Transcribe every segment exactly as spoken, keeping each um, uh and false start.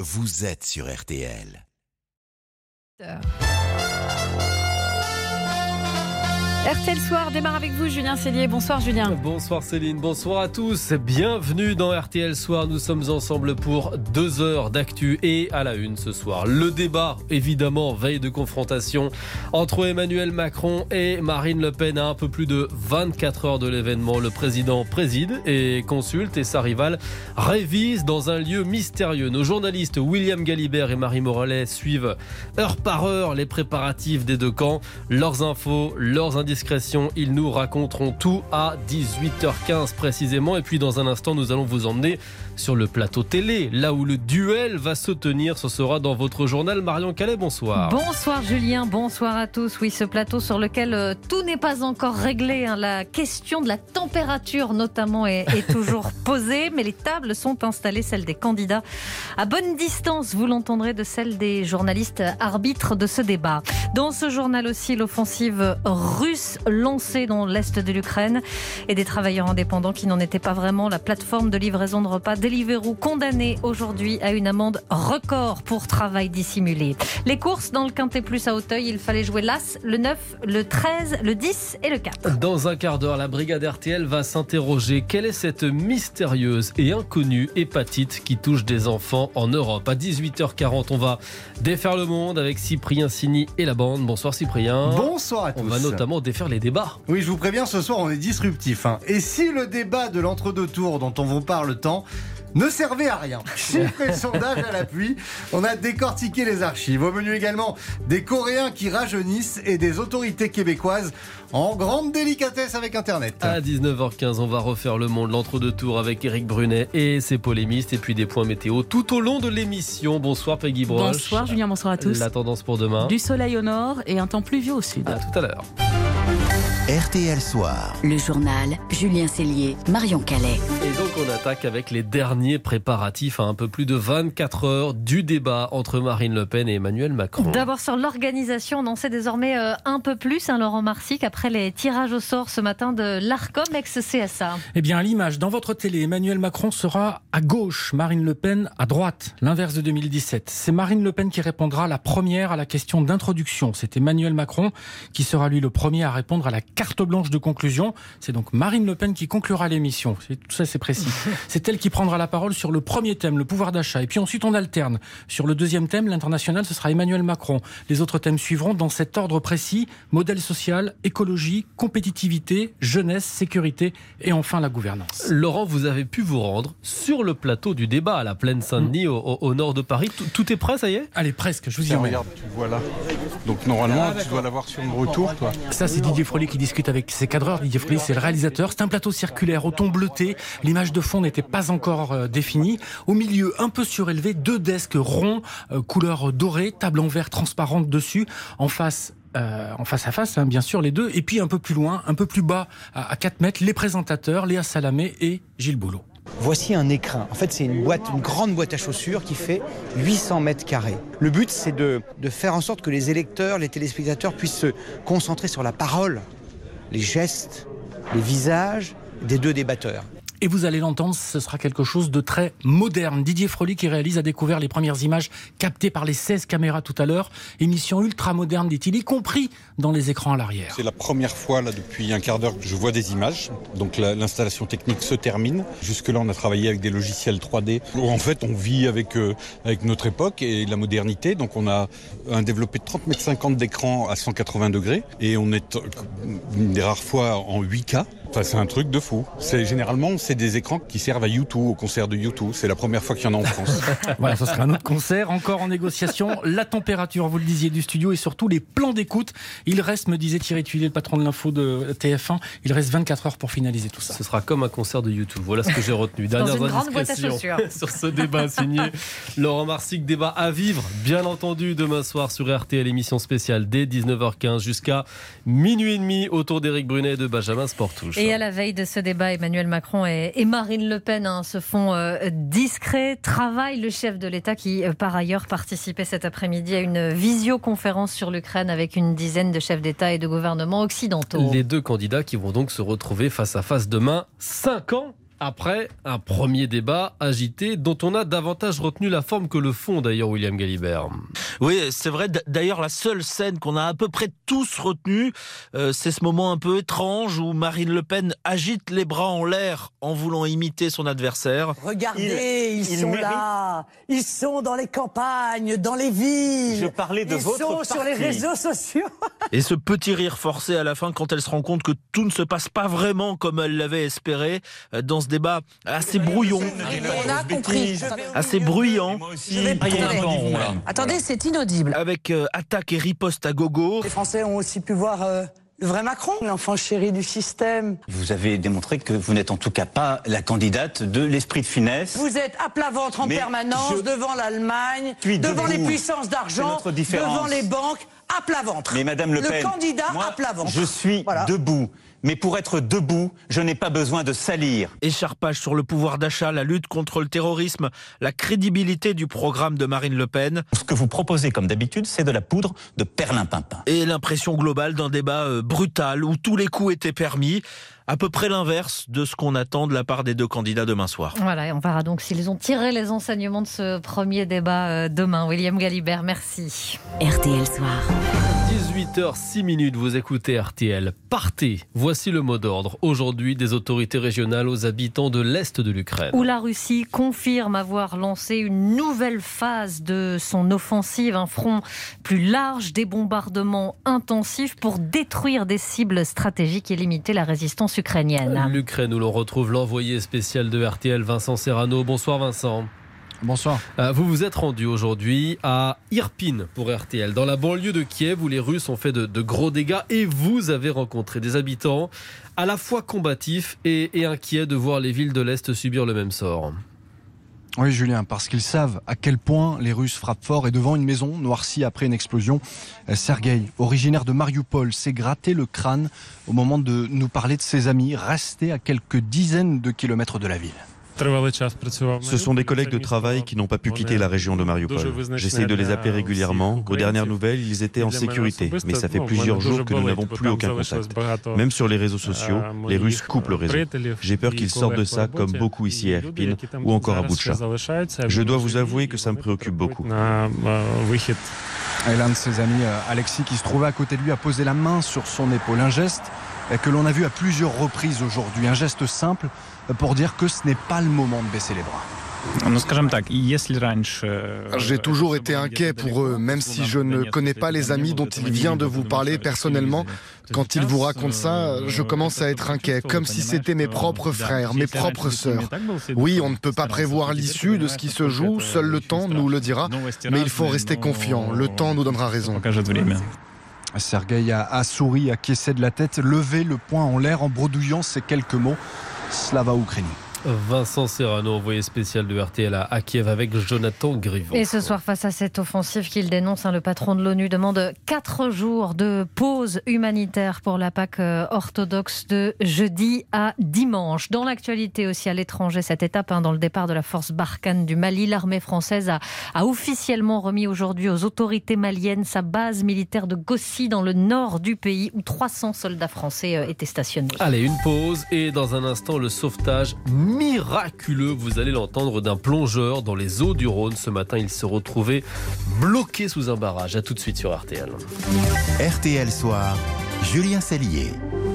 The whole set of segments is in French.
vous êtes sur R T L. R T L Soir démarre avec vous, Julien Cellier. Bonsoir Julien. Bonsoir Céline, bonsoir à tous. Bienvenue dans R T L Soir. Nous sommes ensemble pour deux heures d'actu et à la une ce soir. Le débat, évidemment, veille de confrontation entre Emmanuel Macron et Marine Le Pen à un peu plus de vingt-quatre heures de l'événement. Le président préside et consulte et sa rivale révise dans un lieu mystérieux. Nos journalistes William Galibert et Marie Morales suivent heure par heure les préparatifs des deux camps. Leurs infos, leurs indications. Discrétion, ils nous raconteront tout à dix-huit heures quinze précisément. Et puis dans un instant, nous allons vous emmener sur le plateau télé, là où le duel va se tenir. Ce sera dans votre journal. Marion Calais, bonsoir. Bonsoir Julien, bonsoir à tous. Oui, ce plateau sur lequel euh, tout n'est pas encore réglé. Hein. La question de la température notamment est, est toujours posée. Mais les tables sont installées, celles des candidats à bonne distance. Vous l'entendrez, de celles des journalistes arbitres de ce débat. Dans ce journal aussi, l'offensive russe lancée dans l'est de l'Ukraine et des travailleurs indépendants qui n'en étaient pas vraiment. La plateforme de livraison de repas Deliveroo condamnée aujourd'hui à une amende record pour travail dissimulé. Les courses dans le Quintet Plus à Auteuil, il fallait jouer l'As, le neuf, le treize, le dix et le quatre. Dans un quart d'heure, la brigade R T L va s'interroger. Quelle est cette mystérieuse et inconnue hépatite qui touche des enfants en Europe? À dix-huit heures quarante, on va défaire le monde avec Cyprien Sini et la bande. Bonsoir Cyprien. Bonsoir à tous. On va notamment défaire les débats. Oui, je vous préviens, ce soir on est disruptif. Hein. Et si le débat de l'entre-deux tours dont on vous parle tant ne servait à rien, chiffres et sondages à l'appui, on a décortiqué les archives. Au menu également, des Coréens qui rajeunissent et des autorités québécoises en grande délicatesse avec Internet. À dix-neuf heures quinze, on va refaire le monde, l'entre-deux tours avec Éric Brunet et ses polémistes, et puis des points météo tout au long de l'émission. Bonsoir Peggy Broche. Bonsoir Julien, bonsoir à tous. La tendance pour demain. Du soleil au nord et un temps pluvieux au sud. À tout à l'heure. R T L Soir. Le journal, Julien Cellier, Marion Calais. Et donc on attaque avec les derniers préparatifs à un peu plus de vingt-quatre heures du débat entre Marine Le Pen et Emmanuel Macron. D'abord sur l'organisation, on en sait désormais euh, un peu plus, hein, Laurent Marsic, après les tirages au sort ce matin de l'Arcom ex-C S A. Eh bien, à l'image, dans votre télé, Emmanuel Macron sera à gauche, Marine Le Pen à droite, l'inverse de deux mille dix-sept. C'est Marine Le Pen qui répondra la première à la question d'introduction. C'est Emmanuel Macron qui sera lui le premier à répondre à la carte blanche de conclusion. C'est donc Marine Le Pen qui conclura l'émission. C'est, tout ça, c'est précis. C'est elle qui prendra la parole sur le premier thème, le pouvoir d'achat. Et puis ensuite, on alterne. Sur le deuxième thème, l'international, ce sera Emmanuel Macron. Les autres thèmes suivront dans cet ordre précis: modèle social, écologie, compétitivité, jeunesse, sécurité et enfin la gouvernance. Laurent, vous avez pu vous rendre sur le plateau du débat à la Plaine Saint-Denis, mmh. au, au nord de Paris. Tout, tout est prêt, ça y est ? Allez, presque, je vous y emmène. Regarde, tu le vois là. Donc normalement, ah, tu dois l'avoir sur le retour, toi. Ça, c'est Didier Frollet qui discute avec ses cadreurs. Didier Frollet, c'est le réalisateur. C'est un plateau circulaire au ton bleuté. L'image de fond n'était pas encore euh, définie. Au milieu, un peu surélevé, deux desks ronds, euh, couleur dorée, table en verre transparente dessus. En face, Euh, en face à face, hein, bien sûr, les deux. Et puis un peu plus loin, un peu plus bas, à, à quatre mètres, les présentateurs, Léa Salamé et Gilles Boulot. Voici un écrin. En fait, c'est une boîte, une grande boîte à chaussures qui fait huit cents mètres carrés. Le but, c'est de, de faire en sorte que les électeurs, les téléspectateurs puissent se concentrer sur la parole, les gestes, les visages des deux débatteurs. Et vous allez l'entendre, ce sera quelque chose de très moderne. Didier Frolly, qui réalise, a découvert les premières images captées par les seize caméras tout à l'heure. Émission ultra moderne, dit-il, y compris dans les écrans à l'arrière. C'est la première fois, là, depuis un quart d'heure, que je vois des images. Donc la, l'installation technique se termine. Jusque-là, on a travaillé avec des logiciels trois D. En fait, on vit avec, euh, avec notre époque et la modernité. Donc on a un développé de trente mètres cinquante d'écran à cent quatre-vingts degrés. Et on est une des rares fois en huit K. Enfin, c'est un truc de fou. C'est, généralement, c'est des écrans qui servent à U deux, au concert de U deux. C'est la première fois qu'il y en a en France. Voilà, ce sera un autre concert, encore en négociation. La température, vous le disiez, du studio et surtout les plans d'écoute. Il reste, me disait Thierry Tuillet, le patron de l'info de T F un, il reste vingt-quatre heures pour finaliser tout ça. Ce sera comme un concert de U deux. Voilà ce que j'ai retenu. Dernières Dans une grande boîte à chaussures. Sur ce débat signé Laurent Marsic. Débat à vivre, bien entendu, demain soir sur R T L, émission spéciale dès dix-neuf heures quinze jusqu'à minuit et demi autour d'Éric Brunet et de Benjamin Sportouche. Et à la veille de ce débat, Emmanuel Macron et, et Marine Le Pen hein, se font euh, discrets. Travaille le chef de l'État qui, euh, par ailleurs, participait cet après-midi à une visioconférence sur l'Ukraine avec une dizaine de chefs d'État et de gouvernements occidentaux. Les deux candidats qui vont donc se retrouver face à face demain, cinq ans Après un premier débat agité dont on a davantage retenu la forme que le fond d'ailleurs, William Galibert. Oui, c'est vrai. D'ailleurs, la seule scène qu'on a à peu près tous retenue, euh, c'est ce moment un peu étrange où Marine Le Pen agite les bras en l'air en voulant imiter son adversaire. Regardez, ils, ils sont méritent... là, ils sont dans les campagnes, dans les villes. Je parlais de ils votre sont parti. Sur les réseaux sociaux. Et ce petit rire forcé à la fin quand elle se rend compte que tout ne se passe pas vraiment comme elle l'avait espéré dans ce débat assez brouillon, on a compris, assez bruyant. Attendez, c'est inaudible. Avec euh, attaque et riposte à gogo. Les Français ont aussi pu voir euh, le vrai Macron, l'enfant chéri du système. Vous avez démontré que vous n'êtes en tout cas pas la candidate de l'esprit de finesse. Vous êtes à plat ventre en Mais permanence, je... devant l'Allemagne, devant debout. les puissances d'argent, devant les banques, à plat ventre. Mais Madame Le Pen, le candidat moi, à plat ventre. Je suis voilà. debout. Mais pour être debout, je n'ai pas besoin de salir. Écharpage sur le pouvoir d'achat, la lutte contre le terrorisme, la crédibilité du programme de Marine Le Pen. Ce que vous proposez, comme d'habitude, c'est de la poudre de perlimpinpin. Et l'impression globale d'un débat euh, brutal où tous les coups étaient permis. À peu près l'inverse de ce qu'on attend de la part des deux candidats demain soir. Voilà, et on verra donc s'ils ont tiré les enseignements de ce premier débat euh, demain. William Galibert, merci. R T L Soir. dix-huit heures six minutes, vous écoutez R T L. Partez, voici le mot d'ordre aujourd'hui des autorités régionales aux habitants de l'Est de l'Ukraine. Où la Russie confirme avoir lancé une nouvelle phase de son offensive, un front plus large, des bombardements intensifs pour détruire des cibles stratégiques et limiter la résistance ukrainienne. L'Ukraine où l'on retrouve l'envoyé spécial de R T L, Vincent Serrano. Bonsoir Vincent. Bonsoir. Vous vous êtes rendu aujourd'hui à Irpin pour R T L, dans la banlieue de Kiev où les Russes ont fait de, de gros dégâts et vous avez rencontré des habitants à la fois combatifs et, et inquiets de voir les villes de l'Est subir le même sort. Oui Julien, parce qu'ils savent à quel point les Russes frappent fort et devant une maison noircie après une explosion, Sergueï, originaire de Mariupol, s'est gratté le crâne au moment de nous parler de ses amis restés à quelques dizaines de kilomètres de la ville. Ce sont des collègues de travail qui n'ont pas pu quitter la région de Mariupol. J'essaye de les appeler régulièrement. Aux dernières nouvelles, ils étaient en sécurité, mais ça fait plusieurs jours que nous n'avons plus aucun contact. Même sur les réseaux sociaux, les Russes coupent le réseau. J'ai peur qu'ils sortent de ça comme beaucoup ici à Irpin ou encore à Boutcha. Je dois vous avouer que ça me préoccupe beaucoup. Et l'un de ses amis, Alexis, qui se trouvait à côté de lui, a posé la main sur son épaule. Un geste que l'on a vu à plusieurs reprises aujourd'hui. Un geste simple pour dire que ce n'est pas le moment de baisser les bras. J'ai toujours été inquiet pour eux, même si je ne connais pas les amis dont il vient de vous parler personnellement. Quand il vous raconte ça, je commence à être inquiet, comme si c'était mes propres frères, mes propres sœurs. Oui, on ne peut pas prévoir l'issue de ce qui se joue, seul le temps nous le dira, mais il faut rester confiant, le temps nous donnera raison. Sergueï a, a souri, a acquiescé de la tête, levé le poing en l'air en bredouillant ces quelques mots « Slava Ukraini ». Vincent Serrano, envoyé spécial de R T L à Kiev avec Jonathan Griveau. Et ce soir, face à cette offensive qu'il dénonce, hein, le patron de l'ONU demande quatre jours de pause humanitaire pour la Pâque orthodoxe de jeudi à dimanche. Dans l'actualité aussi à l'étranger, cette étape hein, dans le départ de la force Barkhane du Mali, l'armée française a, a officiellement remis aujourd'hui aux autorités maliennes sa base militaire de Gossi dans le nord du pays où trois cents soldats français euh, étaient stationnés. Allez, une pause et dans un instant le sauvetage miraculeux, vous allez l'entendre, d'un plongeur dans les eaux du Rhône. Ce matin, il se retrouvait bloqué sous un barrage. A tout de suite sur R T L. R T L Soir, Julien Cellier.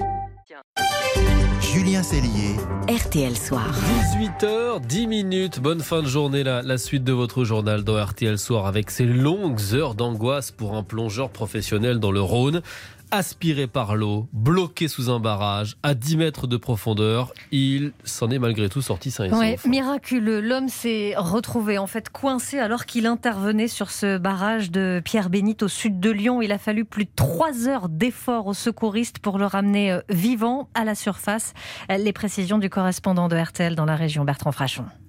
Julien Cellier. R T L Soir. dix-huit heures dix minutes. Bonne fin de journée. La, la suite de votre journal dans R T L Soir avec ces longues heures d'angoisse pour un plongeur professionnel dans le Rhône. Aspiré par l'eau, bloqué sous un barrage, à dix mètres de profondeur, il s'en est malgré tout sorti sain et sauf. Ouais, miraculeux. L'homme s'est retrouvé en fait coincé alors qu'il intervenait sur ce barrage de Pierre-Bénite au sud de Lyon. Il a fallu plus de trois heures d'efforts aux secouristes pour le ramener vivant à la surface. Les précisions du correspondant de R T L dans la région, Bertrand Frachon.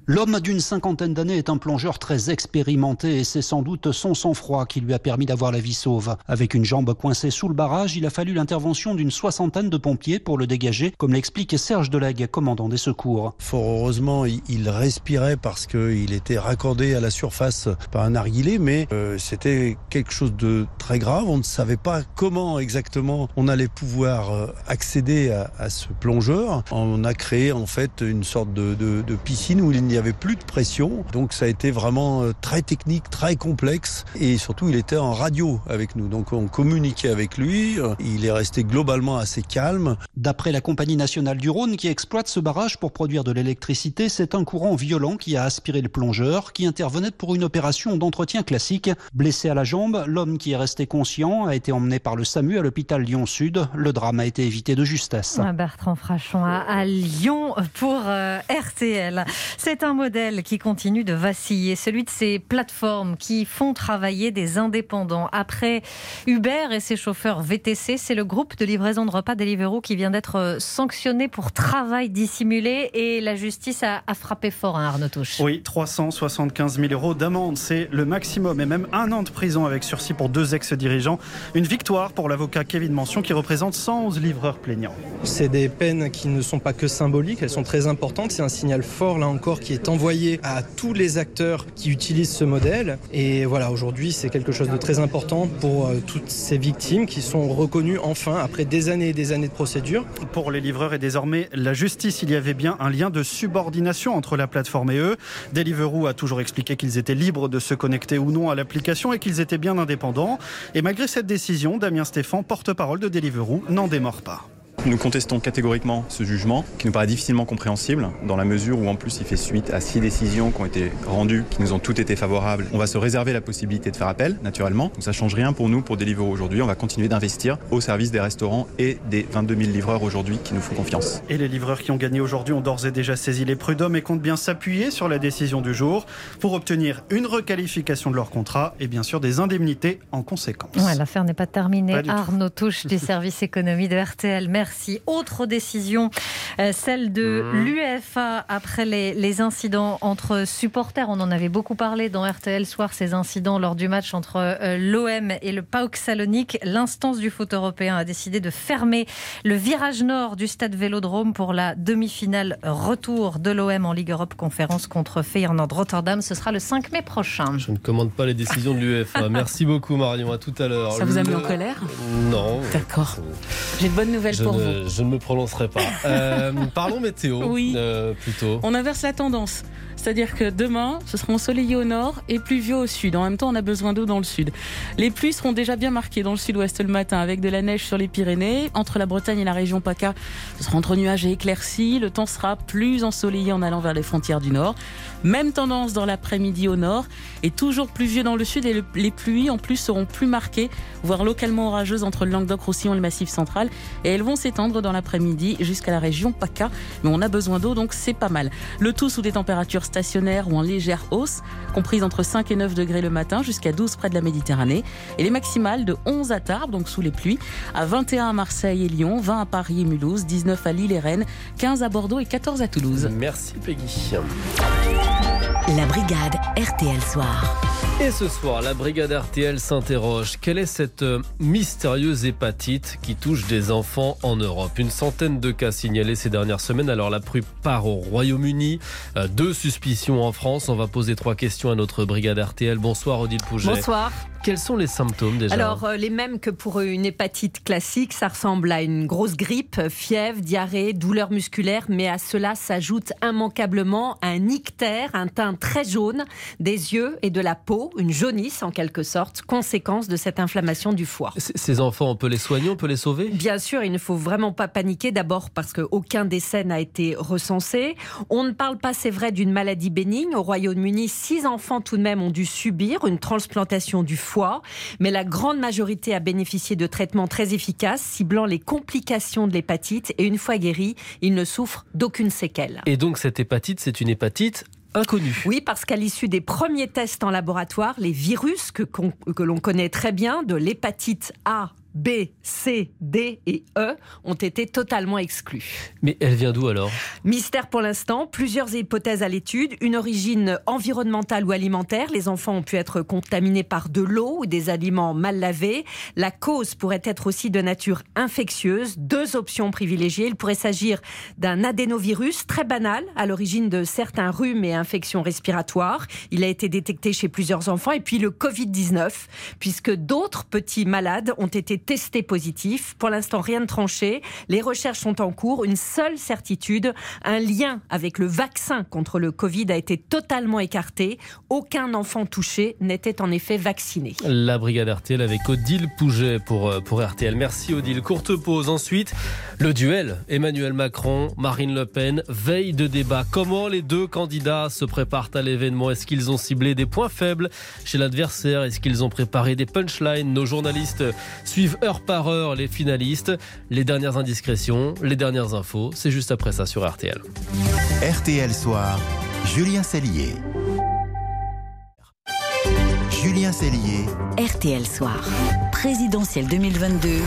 L'homme d'une cinquantaine d'années est un plongeur très expérimenté et c'est sans doute son sang-froid qui lui a permis d'avoir la vie sauve. Avec une jambe coincée sous le barrage, il a fallu l'intervention d'une soixantaine de pompiers pour le dégager, comme l'explique Serge Delegue, commandant des secours. Fort heureusement, il respirait parce qu'il était raccordé à la surface par un narguilé, mais euh, c'était quelque chose de très grave. On ne savait pas comment exactement on allait pouvoir euh, accéder à, à ce plongeur. On a créé en fait une sorte de, de, de piscine où il n'y avait plus de pression. Donc ça a été vraiment très technique, très complexe. Et surtout, il était en radio avec nous. Donc on communiquait avec lui. Il est resté globalement assez calme. D'après la Compagnie nationale du Rhône qui exploite ce barrage pour produire de l'électricité, c'est un courant violent qui a aspiré le plongeur qui intervenait pour une opération d'entretien classique. Blessé à la jambe, l'homme qui est resté conscient a été emmené par le SAMU à l'hôpital Lyon-Sud. Le drame a été évité de justesse. Bertrand Frachon à, à Lyon pour euh, R T L. C'est un modèle qui continue de vaciller, celui de ces plateformes qui font travailler des indépendants. Après Uber et ses chauffeurs V T C, c'est le groupe de livraison de repas Deliveroo qui vient d'être sanctionné pour travail dissimulé et la justice a, a frappé fort, hein, Arnaud Touche. Oui, trois cent soixante-quinze mille euros d'amende, c'est le maximum et même un an de prison avec sursis pour deux ex-dirigeants. Une victoire pour l'avocat Kevin Mention qui représente cent onze livreurs plaignants. C'est des peines qui ne sont pas que symboliques, elles sont très importantes. C'est un signal fort, là encore, qui est envoyé à tous les acteurs qui utilisent ce modèle. Et voilà, aujourd'hui, c'est quelque chose de très important pour euh, toutes ces victimes qui sont reconnues enfin après des années et des années de procédure. Pour les livreurs et désormais la justice, il y avait bien un lien de subordination entre la plateforme et eux. Deliveroo a toujours expliqué qu'ils étaient libres de se connecter ou non à l'application et qu'ils étaient bien indépendants. Et malgré cette décision, Damien Stéphan, porte-parole de Deliveroo, n'en démord pas. Nous contestons catégoriquement ce jugement qui nous paraît difficilement compréhensible dans la mesure où en plus il fait suite à six décisions qui ont été rendues, qui nous ont toutes été favorables. On va se réserver la possibilité de faire appel, naturellement. Donc ça ne change rien pour nous, pour Deliveroo aujourd'hui. On va continuer d'investir au service des restaurants et des vingt-deux mille livreurs aujourd'hui qui nous font confiance. Et les livreurs qui ont gagné aujourd'hui ont d'ores et déjà saisi les prud'hommes et comptent bien s'appuyer sur la décision du jour pour obtenir une requalification de leur contrat et bien sûr des indemnités en conséquence. Ouais, l'affaire n'est pas terminée. Pas Arnaud Touche du service économie de R T L. Merci. Autre décision, euh, celle de mmh. l'UEFA après les, les incidents entre supporters. On en avait beaucoup parlé dans R T L Soir, ces incidents lors du match entre euh, l'O M et le PAOK Salonique. L'instance du foot européen a décidé de fermer le virage nord du stade Vélodrome pour la demi-finale retour de l'O M en Ligue Europe Conférence contre Feyenoord Rotterdam. Ce sera le cinq mai prochain. Je ne commande pas les décisions de l'UEFA. Merci beaucoup Marion, à tout à l'heure. Ça vous a mis le... en colère ? Non. D'accord. J'ai de bonnes nouvelles je pour ne, vous. Je ne me prononcerai pas. Euh, parlons météo. Oui. Euh, plutôt. On inverse la tendance. C'est-à-dire que demain, ce sera ensoleillé au nord et pluvieux au sud. En même temps, on a besoin d'eau dans le sud. Les pluies seront déjà bien marquées dans le sud-ouest le matin, avec de la neige sur les Pyrénées. Entre la Bretagne et la région PACA, ce sera entre nuages et éclaircies. Le temps sera plus ensoleillé en allant vers les frontières du nord. Même tendance dans l'après-midi au nord et toujours pluvieux dans le sud. Et le, les pluies, en plus, seront plus marquées, voire localement orageuses entre le Languedoc-Roussillon et le Massif central. Et elles vont s'étendre dans l'après-midi jusqu'à la région PACA. Mais on a besoin d'eau, donc c'est pas mal. Le tout sous des températures stationnaire ou en légère hausse, comprise entre cinq et neuf degrés le matin, jusqu'à douze près de la Méditerranée. Et les maximales de onze à Tarbes, donc sous les pluies, à vingt et un à Marseille et Lyon, vingt à Paris et Mulhouse, dix-neuf à Lille et Rennes, quinze à Bordeaux et quatorze à Toulouse. Merci Peggy. La brigade R T L Soir. Et ce soir, la brigade R T L s'interroge. Quelle est cette mystérieuse hépatite qui touche des enfants en Europe ? Une centaine de cas signalés ces dernières semaines. Alors la plupart au Royaume-Uni, euh, deux suspicions en France. On va poser trois questions à notre brigade R T L. Bonsoir Odile Pouget. Bonsoir. Quels sont les symptômes déjà ? Alors, euh, les mêmes que pour une hépatite classique, ça ressemble à une grosse grippe, fièvre, diarrhée, douleur musculaire, mais à cela s'ajoute immanquablement un ictère, un teint très jaune, des yeux et de la peau, une jaunisse en quelque sorte, conséquence de cette inflammation du foie. C- ces enfants, on peut les soigner, on peut les sauver ? Bien sûr, il ne faut vraiment pas paniquer, d'abord parce qu'aucun décès n'a été recensé. On ne parle pas, c'est vrai, d'une maladie bénigne. Au Royaume-Uni, six enfants tout de même ont dû subir une transplantation du foie. Foie, mais la grande majorité a bénéficié de traitements très efficaces, ciblant les complications de l'hépatite, et une fois guéris, ils ne souffrent d'aucune séquelle. Et donc cette hépatite, c'est une hépatite inconnue. Oui, parce qu'à l'issue des premiers tests en laboratoire, les virus que, qu'on, que l'on connaît très bien, de l'hépatite A B, C, D et E ont été totalement exclus. Mais elle vient d'où alors ? Mystère pour l'instant, plusieurs hypothèses à l'étude. Une origine environnementale ou alimentaire. Les enfants ont pu être contaminés par de l'eau ou des aliments mal lavés. La cause pourrait être aussi de nature infectieuse. Deux options privilégiées. Il pourrait s'agir d'un adénovirus très banal à l'origine de certains rhumes et infections respiratoires. Il a été détecté chez plusieurs enfants. Et puis le covid dix-neuf, puisque d'autres petits malades ont été testés positifs. Pour l'instant, rien de tranché. Les recherches sont en cours. Une seule certitude, un lien avec le vaccin contre le Covid a été totalement écarté. Aucun enfant touché n'était en effet vacciné. La brigade R T L avec Odile Pouget pour, pour R T L. Merci Odile. Courte pause. Ensuite, le duel. Emmanuel Macron, Marine Le Pen, veille de débat. Comment les deux candidats se préparent à l'événement ? Est-ce qu'ils ont ciblé des points faibles chez l'adversaire ? Est-ce qu'ils ont préparé des punchlines ? Nos journalistes suivent heure par heure les finalistes. Les dernières indiscrétions, les dernières infos, c'est juste après ça sur R T L. R T L Soir, Julien Cellier. Julien Cellier. R T L Soir, présidentielle deux mille vingt-deux.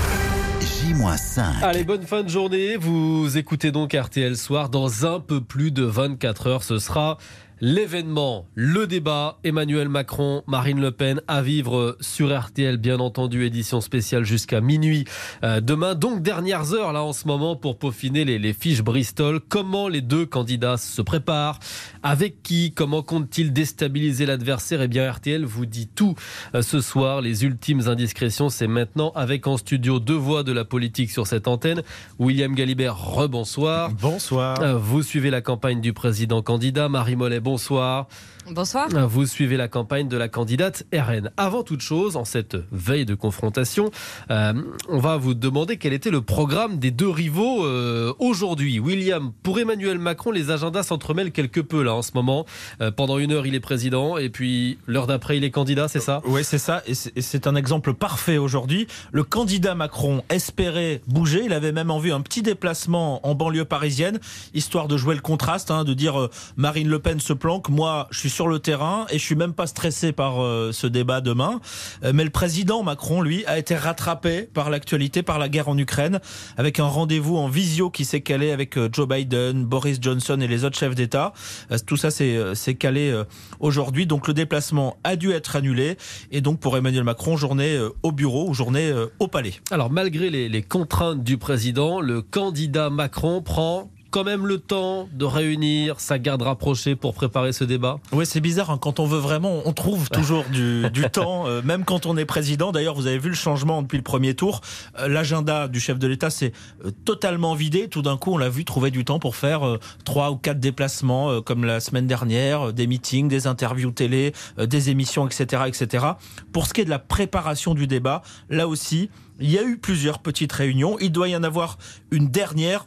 J moins cinq. Allez, bonne fin de journée. Vous écoutez donc R T L Soir. Dans un peu plus de vingt-quatre heures, ce sera l'événement, le débat, Emmanuel Macron, Marine Le Pen à vivre sur R T L, bien entendu, édition spéciale jusqu'à minuit euh, demain. Donc, dernières heures là en ce moment pour peaufiner les, les fiches Bristol. Comment les deux candidats se préparent ? Avec qui ? Comment comptent-ils déstabiliser l'adversaire ? Eh bien, R T L vous dit tout euh, ce soir. Les ultimes indiscrétions, c'est maintenant avec en studio deux voix de la politique sur cette antenne. William Galibert, rebonsoir. Bonsoir. Euh, vous suivez la campagne du président candidat. Marie Mollet, bonsoir. Bonsoir. Vous suivez la campagne de la candidate R N. Avant toute chose, en cette veille de confrontation, euh, on va vous demander quel était le programme des deux rivaux euh, aujourd'hui. William, pour Emmanuel Macron, les agendas s'entremêlent quelque peu là en ce moment. Euh, pendant une heure, il est président et puis l'heure d'après, il est candidat, c'est ça ? Oui, c'est ça. Et c'est, et c'est un exemple parfait aujourd'hui. Le candidat Macron espérait bouger. Il avait même envie un petit déplacement en banlieue parisienne, histoire de jouer le contraste, hein, de dire euh, Marine Le Pen se planque. Moi, je suis sur le terrain et je suis même pas stressé par euh, ce débat demain. Euh, mais le président Macron, lui, a été rattrapé par l'actualité, par la guerre en Ukraine, avec un rendez-vous en visio qui s'est calé avec euh, Joe Biden, Boris Johnson et les autres chefs d'État. Euh, tout ça s'est, euh, s'est calé euh, aujourd'hui. Donc le déplacement a dû être annulé. Et donc pour Emmanuel Macron, journée euh, au bureau ou journée euh, au palais. Alors malgré les, les contraintes du président, le candidat Macron prend quand même le temps de réunir sa garde rapprochée pour préparer ce débat ? Oui, c'est bizarre, hein. Quand on veut vraiment, on trouve toujours du, du temps, euh, même quand on est président. D'ailleurs, vous avez vu le changement depuis le premier tour. Euh, l'agenda du chef de l'État s'est euh, totalement vidé. Tout d'un coup, on l'a vu trouver du temps pour faire euh, trois ou quatre déplacements, euh, comme la semaine dernière, euh, des meetings, des interviews télé, euh, des émissions, et cetera, et cetera. Pour ce qui est de la préparation du débat, là aussi, il y a eu plusieurs petites réunions. Il doit y en avoir une dernière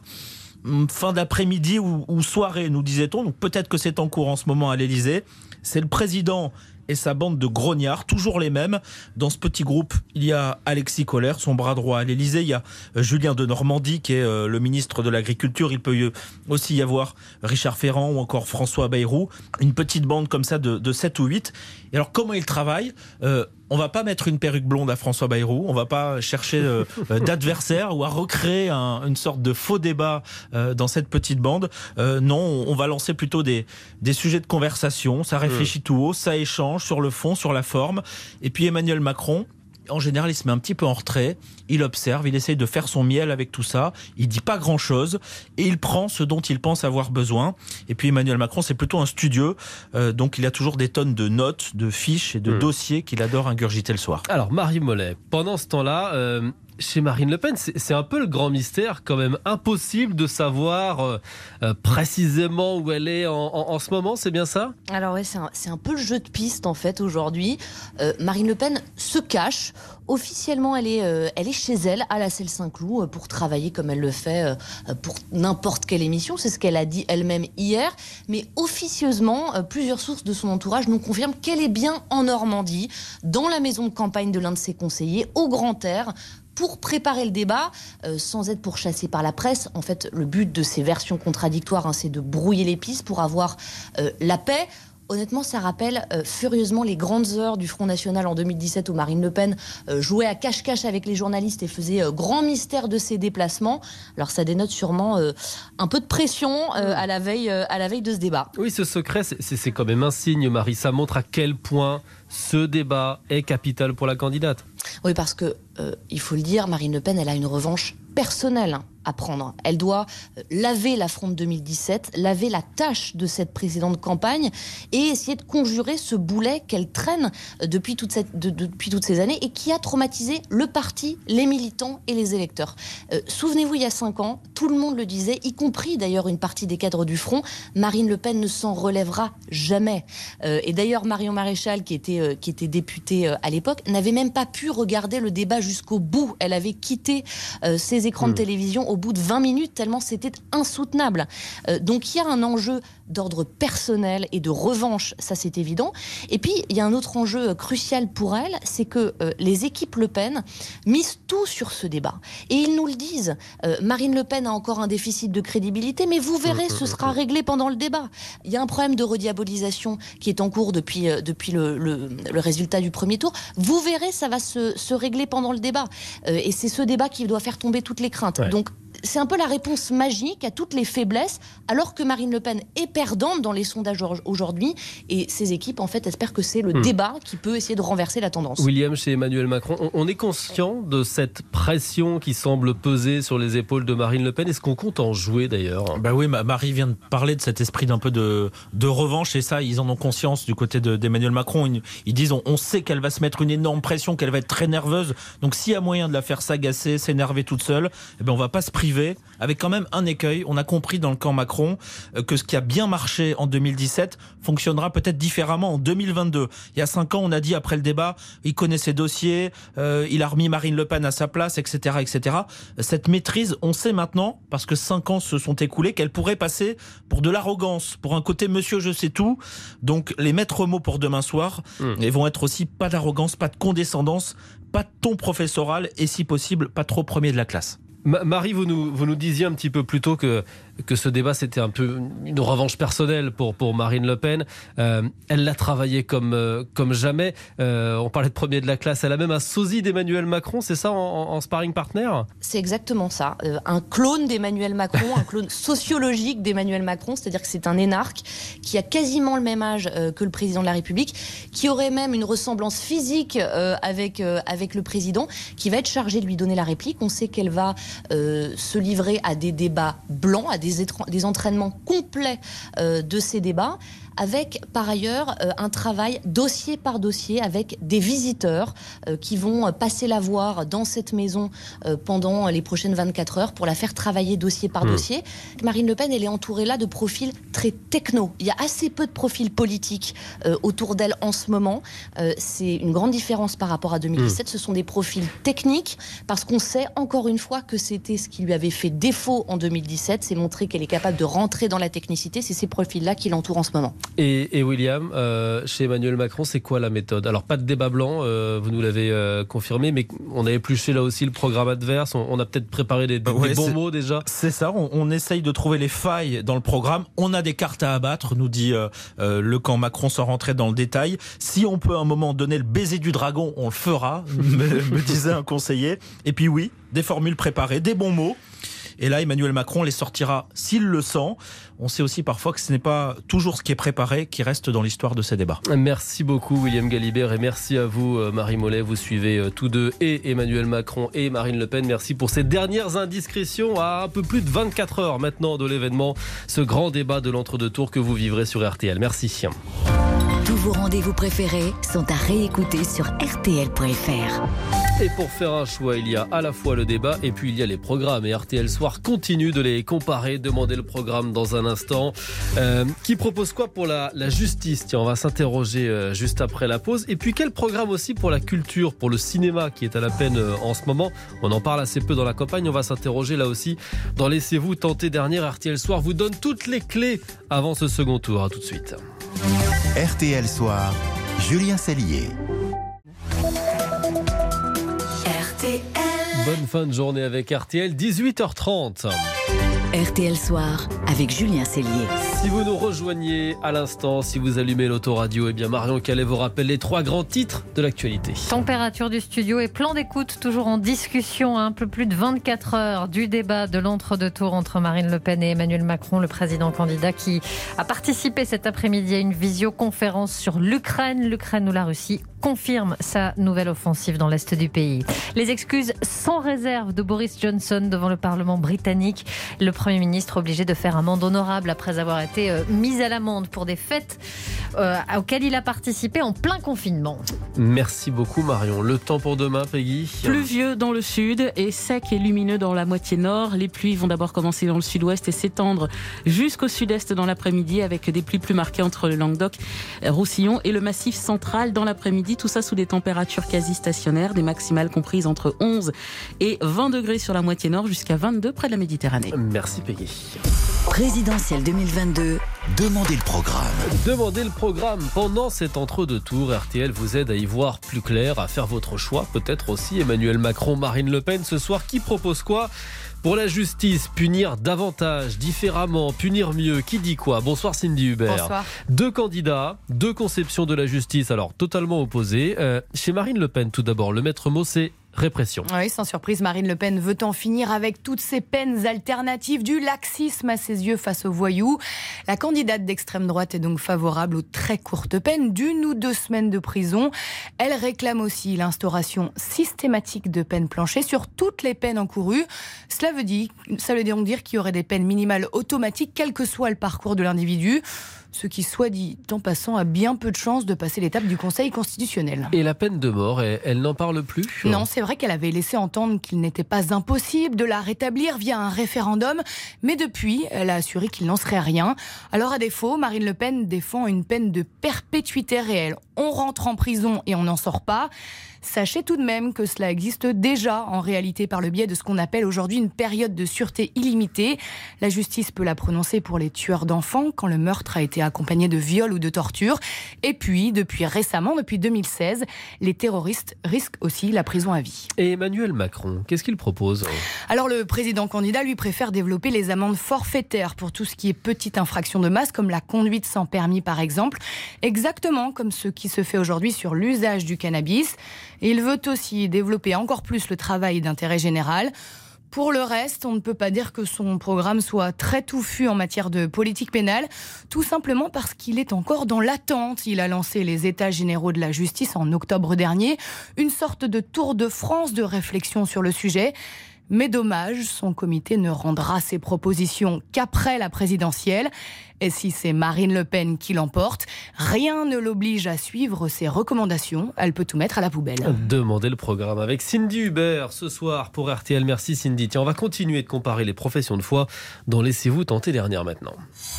fin d'après-midi ou, ou soirée, nous disait-on. Donc peut-être que c'est en cours en ce moment à l'Élysée. C'est le président et sa bande de grognards, toujours les mêmes. Dans ce petit groupe, il y a Alexis Kohler, son bras droit à l'Élysée. Il y a Julien de Normandie, qui est le ministre de l'Agriculture. Il peut aussi y avoir Richard Ferrand ou encore François Bayrou. Une petite bande comme ça de, de sept ou huit. Et alors, comment ils travaillent ? euh, On va pas mettre une perruque blonde à François Bayrou. On va pas chercher euh, d'adversaire ou à recréer un, une sorte de faux débat euh, dans cette petite bande. Euh, non, on, on va lancer plutôt des, des sujets de conversation. Ça réfléchit tout haut, ça échange sur le fond, sur la forme. Et puis Emmanuel Macron, en général, il se met un petit peu en retrait, il observe, il essaye de faire son miel avec tout ça, il dit pas grand-chose et il prend ce dont il pense avoir besoin. Et puis Emmanuel Macron, c'est plutôt un studieux, euh, donc il a toujours des tonnes de notes, de fiches et de mmh. dossiers qu'il adore ingurgiter le soir. Alors Marie Mollet, pendant ce temps-là, euh, chez Marine Le Pen, c'est, c'est un peu le grand mystère, quand même impossible de savoir euh, euh, précisément où elle est en, en, en ce moment, c'est bien ça ? Alors oui, c'est un, c'est un peu le jeu de piste en fait aujourd'hui. Euh, Marine Le Pen se cache. Officiellement, elle est, euh, elle est chez elle, à la Selle Saint-Cloud, euh, pour travailler comme elle le fait euh, pour n'importe quelle émission. C'est ce qu'elle a dit elle-même hier. Mais officieusement, euh, plusieurs sources de son entourage nous confirment qu'elle est bien en Normandie, dans la maison de campagne de l'un de ses conseillers, au grand air, pour préparer le débat, euh, sans être pourchassée par la presse. En fait, le but de ces versions contradictoires, hein, c'est de brouiller les pistes pour avoir euh, la paix. Honnêtement, ça rappelle euh, furieusement les grandes heures du Front National en deux mille dix-sept où Marine Le Pen euh, jouait à cache-cache avec les journalistes et faisait euh, grand mystère de ses déplacements. Alors ça dénote sûrement euh, un peu de pression euh, à, la veille, euh, à la veille de ce débat. Oui, ce secret, c'est, c'est quand même un signe, Marie. Ça montre à quel point ce débat est capital pour la candidate. Oui, parce que, euh, il faut le dire, Marine Le Pen, elle a une revanche personnelle hein, à prendre. Elle doit euh, laver l'affront de deux mille dix-sept, laver la tâche de cette précédente campagne et essayer de conjurer ce boulet qu'elle traîne euh, depuis, toute cette, de, de, depuis toutes ces années et qui a traumatisé le parti, les militants et les électeurs. Euh, souvenez-vous, il y a cinq ans, tout le monde le disait, y compris d'ailleurs une partie des cadres du Front, Marine Le Pen ne s'en relèvera jamais. Euh, et d'ailleurs, Marion Maréchal, qui était, euh, qui était députée euh, à l'époque, n'avait même pas pu regarder le débat jusqu'au bout. Elle avait quitté euh, ses écrans de télévision au bout de vingt minutes, tellement c'était insoutenable. Euh, donc il y a un enjeu d'ordre personnel et de revanche, ça c'est évident. Et puis il y a un autre enjeu crucial pour elle, c'est que euh, les équipes Le Pen misent tout sur ce débat. Et ils nous le disent. Euh, Marine Le Pen a encore un déficit de crédibilité, mais vous verrez, ce sera réglé pendant le débat. Il y a un problème de rediabolisation qui est en cours depuis, euh, depuis le, le, le résultat du premier tour. Vous verrez, ça va se, se régler pendant le débat. Euh, et c'est ce débat qui doit faire tomber toutes les craintes. Ouais. Donc, c'est un peu la réponse magique à toutes les faiblesses, alors que Marine Le Pen est perdante dans les sondages aujourd'hui. Et ses équipes, en fait, espèrent que c'est le mmh. débat qui peut essayer de renverser la tendance. William, chez Emmanuel Macron, on, on est conscient de cette pression qui semble peser sur les épaules de Marine Le Pen. Est-ce qu'on compte en jouer d'ailleurs ? Bah oui, Marie vient de parler de cet esprit d'un peu de, de revanche. Et ça, ils en ont conscience du côté de, d'Emmanuel Macron. Ils, ils disent, on, on sait qu'elle va se mettre une énorme pression, qu'elle va être très nerveuse. Donc s'il y a moyen de la faire s'agacer, s'énerver toute seule, eh ben on va pas se priver. Avec quand même un écueil. On a compris dans le camp Macron que ce qui a bien marché en deux mille dix-sept fonctionnera peut-être différemment en deux mille vingt-deux. Il y a cinq ans, on a dit après le débat, il connaît ses dossiers, euh, il a remis Marine Le Pen à sa place, et cetera, et cetera. Cette maîtrise, on sait maintenant, parce que cinq ans se sont écoulés, qu'elle pourrait passer pour de l'arrogance, pour un côté monsieur je sais tout. Donc les maîtres mots pour demain soir, mmh. ils vont être aussi pas d'arrogance, pas de condescendance, pas de ton professoral et si possible, pas trop premier de la classe. Marie, vous nous, vous nous disiez un petit peu plus tôt que, que ce débat, c'était un peu une revanche personnelle pour, pour Marine Le Pen. Euh, elle l'a travaillé comme, euh, comme jamais. Euh, on parlait de premier de la classe. Elle a même un sosie d'Emmanuel Macron, c'est ça, en, en sparring partner ? C'est exactement ça. Euh, un clone d'Emmanuel Macron, un clone sociologique d'Emmanuel Macron, c'est-à-dire que c'est un énarque qui a quasiment le même âge euh, que le président de la République, qui aurait même une ressemblance physique euh, avec, euh, avec le président, qui va être chargé de lui donner la réplique. On sait qu'elle va Euh, se livrer à des débats blancs, à des, étr- des entraînements complets euh, de ces débats, avec par ailleurs euh, un travail dossier par dossier avec des visiteurs euh, qui vont passer la voir dans cette maison euh, pendant les prochaines vingt-quatre heures pour la faire travailler dossier par mmh. dossier. Marine Le Pen, elle est entourée là de profils très techno. Il y a assez peu de profils politiques euh, autour d'elle en ce moment. Euh, c'est une grande différence par rapport à deux mille dix-sept. Mmh. Ce sont des profils techniques parce qu'on sait encore une fois que c'était ce qui lui avait fait défaut en deux mille dix-sept. C'est montrer qu'elle est capable de rentrer dans la technicité. C'est ces profils-là qui l'entourent en ce moment. Et, et William, euh, chez Emmanuel Macron, c'est quoi la méthode ? Alors, pas de débat blanc, euh, vous nous l'avez euh, confirmé, mais on a épluché là aussi le programme adverse. On, on a peut-être préparé des, des, ouais, des bons mots déjà. C'est ça, on, on essaye de trouver les failles dans le programme. On a des cartes à abattre, nous dit euh, euh, le camp Macron sans rentrer dans le détail. Si on peut à un moment donner le baiser du dragon, on le fera, me, me disait un conseiller. Et puis oui, des formules préparées, des bons mots. Et là, Emmanuel Macron les sortira s'il le sent. On sait aussi parfois que ce n'est pas toujours ce qui est préparé qui reste dans l'histoire de ces débats. Merci beaucoup William Galibert et merci à vous Marie Mollet. Vous suivez tous deux et Emmanuel Macron et Marine Le Pen. Merci pour ces dernières indiscrétions à un peu plus de vingt-quatre heures maintenant de l'événement. Ce grand débat de l'entre-deux tours que vous vivrez sur R T L. Merci. Tous vos rendez-vous préférés sont à réécouter sur R T L point F R. Et pour faire un choix, il y a à la fois le débat et puis il y a les programmes. Et R T L Soir continue de les comparer. Demandez le programme dans un instant. Euh, qui propose quoi pour la, la justice ? Tiens, on va s'interroger euh, juste après la pause. Et puis quel programme aussi pour la culture, pour le cinéma qui est à la peine euh, en ce moment ? On en parle assez peu dans la campagne. On va s'interroger là aussi dans Laissez-vous tenter dernière. R T L Soir vous donne toutes les clés avant ce second tour. À tout de suite. R T L Soir, Julien Cellier. Bonne fin de journée avec R T L, dix-huit heures trente. R T L Soir avec Julien Cellier. Si vous nous rejoignez à l'instant, si vous allumez l'autoradio, eh bien Marion Calais vous rappelle les trois grands titres de l'actualité. Température du studio et plan d'écoute toujours en discussion à un peu plus de vingt-quatre heures du débat de l'entre-deux-tours entre Marine Le Pen et Emmanuel Macron, le président candidat qui a participé cet après-midi à une visioconférence sur l'Ukraine. L'Ukraine ou la Russie confirme sa nouvelle offensive dans l'est du pays. Les excuses sans réserve de Boris Johnson devant le Parlement britannique. Le Premier ministre obligé de faire amende honorable après avoir été euh, mis à l'amende pour des fêtes euh, auxquelles il a participé en plein confinement. Merci beaucoup Marion. Le temps pour demain, Peggy? Pluvieux dans le sud et sec et lumineux dans la moitié nord. Les pluies vont d'abord commencer dans le sud-ouest et s'étendre jusqu'au sud-est dans l'après-midi avec des pluies plus marquées entre le Languedoc, Roussillon et le Massif central dans l'après-midi. Tout ça sous des températures quasi stationnaires, des maximales comprises entre onze et vingt degrés sur la moitié nord jusqu'à vingt-deux près de la Méditerranée. Merci Peggy. Présidentielle deux mille vingt-deux. Demandez le programme. Demandez le programme. Pendant cet entre-deux tours, R T L vous aide à y voir plus clair, à faire votre choix. Peut-être aussi Emmanuel Macron, Marine Le Pen. Ce soir, qui propose quoi pour la justice? Punir davantage, différemment, punir mieux. Qui dit quoi? Bonsoir Cindy Hubert. Bonsoir. Deux candidats, deux conceptions de la justice, alors totalement opposées. Euh, chez Marine Le Pen, tout d'abord, le maître mot, c'est répression. Oui, sans surprise, Marine Le Pen veut en finir avec toutes ces peines alternatives, du laxisme à ses yeux face aux voyous. La candidate d'extrême droite est donc favorable aux très courtes peines d'une ou deux semaines de prison. Elle réclame aussi l'instauration systématique de peines planchées sur toutes les peines encourues. Cela veut dire, ça veut donc dire qu'il y aurait des peines minimales automatiques, quel que soit le parcours de l'individu. Ce qui, soit dit en passant, a bien peu de chances de passer l'étape du Conseil constitutionnel. Et la peine de mort, elle, elle n'en parle plus? Non, c'est vrai qu'elle avait laissé entendre qu'il n'était pas impossible de la rétablir via un référendum, mais depuis, elle a assuré qu'il n'en serait rien. Alors à défaut, Marine Le Pen défend une peine de perpétuité réelle. On rentre en prison et on n'en sort pas. Sachez tout de même que cela existe déjà en réalité par le biais de ce qu'on appelle aujourd'hui une période de sûreté illimitée. La justice peut la prononcer pour les tueurs d'enfants quand le meurtre a été accompagné de viol ou de torture. Et puis, depuis récemment, depuis deux mille seize, les terroristes risquent aussi la prison à vie. Et Emmanuel Macron, qu'est-ce qu'il propose? Alors le président candidat lui préfère développer les amendes forfaitaires pour tout ce qui est petite infraction de masse, comme la conduite sans permis par exemple, exactement comme ce qui se fait aujourd'hui sur l'usage du cannabis. Et il veut aussi développer encore plus le travail d'intérêt général. Pour le reste, on ne peut pas dire que son programme soit très touffu en matière de politique pénale, tout simplement parce qu'il est encore dans l'attente. Il a lancé les États généraux de la justice en octobre dernier, une sorte de tour de France de réflexion sur le sujet. Mais dommage, son comité ne rendra ses propositions qu'après la présidentielle. Et si c'est Marine Le Pen qui l'emporte, rien ne l'oblige à suivre ses recommandations. Elle peut tout mettre à la poubelle. Demandez le programme avec Cindy Hubert ce soir pour R T L. Merci Cindy. Tiens, on va continuer de comparer les professions de foi dans Laissez-vous tenter dernière maintenant.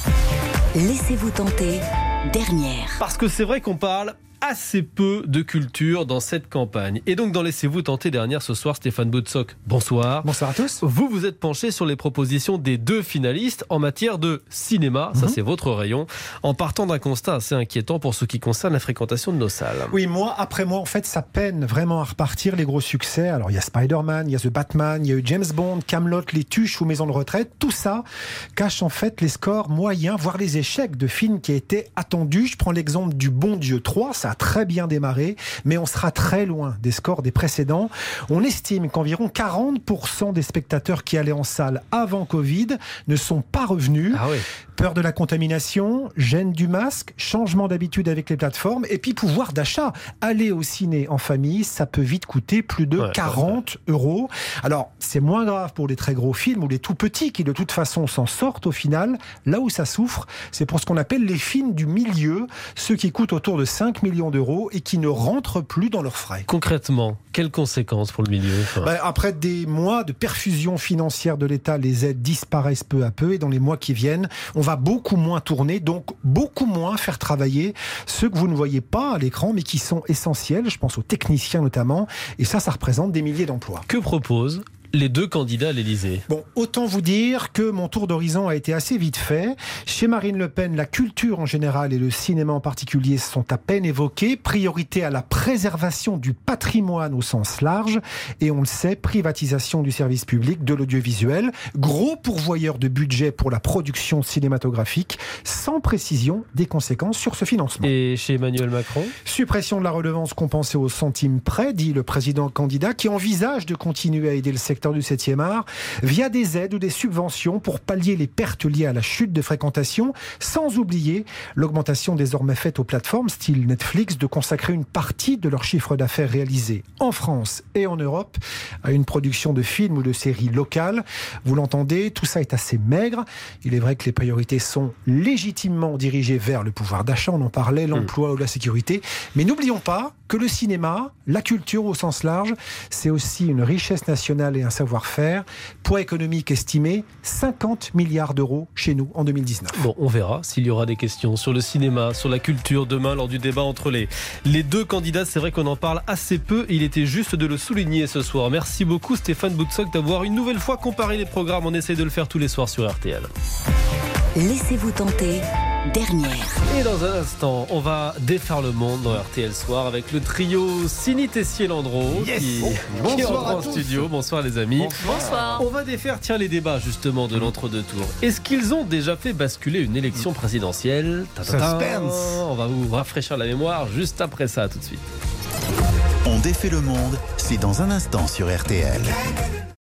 Laissez-vous tenter dernière. Parce que c'est vrai qu'on parle assez peu de culture dans cette campagne. Et donc dans Laissez-vous tenter dernière ce soir, Stéphane Boutsock, bonsoir. Bonsoir à tous. Vous vous êtes penché sur les propositions des deux finalistes en matière de cinéma, ça mmh. c'est votre rayon, en partant d'un constat assez inquiétant pour ce qui concerne la fréquentation de nos salles. Oui, mois après mois, en fait, ça peine vraiment à repartir les gros succès. Alors il y a Spider-Man, il y a The Batman, il y a eu James Bond, Camelot, Les Tuches ou Maison de retraite. Tout ça cache en fait les scores moyens, voire les échecs de films qui étaient attendus. Je prends l'exemple du Bon Dieu trois, ça a très bien démarré, mais on sera très loin des scores des précédents. On estime qu'environ quarante pour cent des spectateurs qui allaient en salle avant Covid ne sont pas revenus. Ah oui. Peur de la contamination, gêne du masque, changement d'habitude avec les plateformes et puis pouvoir d'achat. Aller au ciné en famille, ça peut vite coûter plus de ouais, quarante euros. Alors, c'est moins grave pour les très gros films ou les tout petits qui de toute façon s'en sortent au final. Là où ça souffre, c'est pour ce qu'on appelle les films du milieu, ceux qui coûtent autour de cinq millions d'euros et qui ne rentrent plus dans leurs frais. Concrètement, quelles conséquences pour le milieu? enfin... ben, Après des mois de perfusion financière de l'État, les aides disparaissent peu à peu et dans les mois qui viennent, on va beaucoup moins tourner, donc beaucoup moins faire travailler ceux que vous ne voyez pas à l'écran, mais qui sont essentiels. Je pense aux techniciens notamment. Et ça, ça représente des milliers d'emplois. Que propose les deux candidats à l'Élysée. Bon, autant vous dire que mon tour d'horizon a été assez vite fait. Chez Marine Le Pen, la culture en général et le cinéma en particulier sont à peine évoqués. Priorité à la préservation du patrimoine au sens large. Et on le sait, privatisation du service public, de l'audiovisuel. Gros pourvoyeur de budget pour la production cinématographique, sans précision des conséquences sur ce financement. Et chez Emmanuel Macron ? Suppression de la redevance compensée au centime près, dit le président candidat, qui envisage de continuer à aider le secteur du septième art via des aides ou des subventions pour pallier les pertes liées à la chute de fréquentation, sans oublier l'augmentation désormais faite aux plateformes style Netflix de consacrer une partie de leur chiffre d'affaires réalisé en France et en Europe à une production de films ou de séries locales. Vous l'entendez, tout ça est assez maigre. Il est vrai que les priorités sont légitimement dirigées vers le pouvoir d'achat, on en parlait, l'emploi mmh. ou la sécurité. Mais n'oublions pas que le cinéma, la culture au sens large, c'est aussi une richesse nationale et un savoir-faire. Poids économique estimé, cinquante milliards d'euros chez nous en deux mille dix-neuf. Bon, on verra s'il y aura des questions sur le cinéma, sur la culture demain lors du débat entre les, les deux candidats. C'est vrai qu'on en parle assez peu et il était juste de le souligner ce soir. Merci beaucoup Stéphane Boutsock d'avoir une nouvelle fois comparé les programmes. On essaie de le faire tous les soirs sur R T L. Laissez-vous tenter. Dernière. Et dans un instant, on va défaire le monde dans R T L Soir avec le trio Sini Tessier-Landreau yes. qui, bon. qui rentre en studio. Bonsoir les amis. Bonsoir. On va défaire tiens, les débats justement de l'entre-deux tours. Est-ce qu'ils ont déjà fait basculer une élection présidentielle ? Suspense. On va vous rafraîchir la mémoire juste après ça, tout de suite. On défait le monde, c'est dans un instant sur R T L.